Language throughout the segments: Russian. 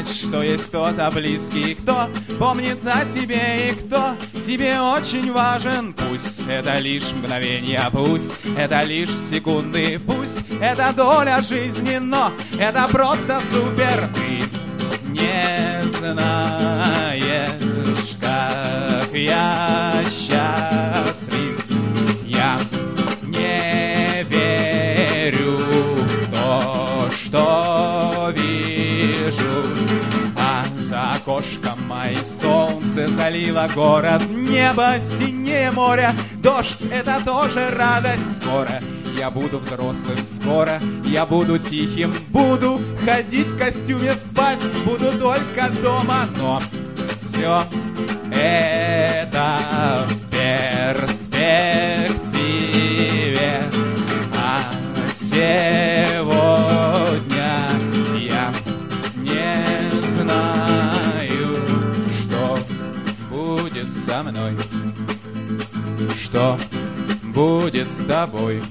знать, что есть кто-то близкий, кто помнит о тебе и кто тебе очень важен. Пусть это лишь мгновение, пусть это лишь секунды, пусть это доля жизни, но это просто супер. Ты не знаешь, как я счастлив. Я не верю в то, что вижу, а за окошком мои солнце залило город, небо синее море, дождь — это тоже радость. Скоро я буду взрослым, скоро я буду тихим, буду ходить в костюме, спать буду только дома, но все это в перспективе. А сегодня я не знаю, что будет со мной, что будет с тобой.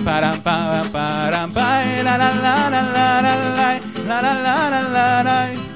Пам-парам-пам-пам-парам,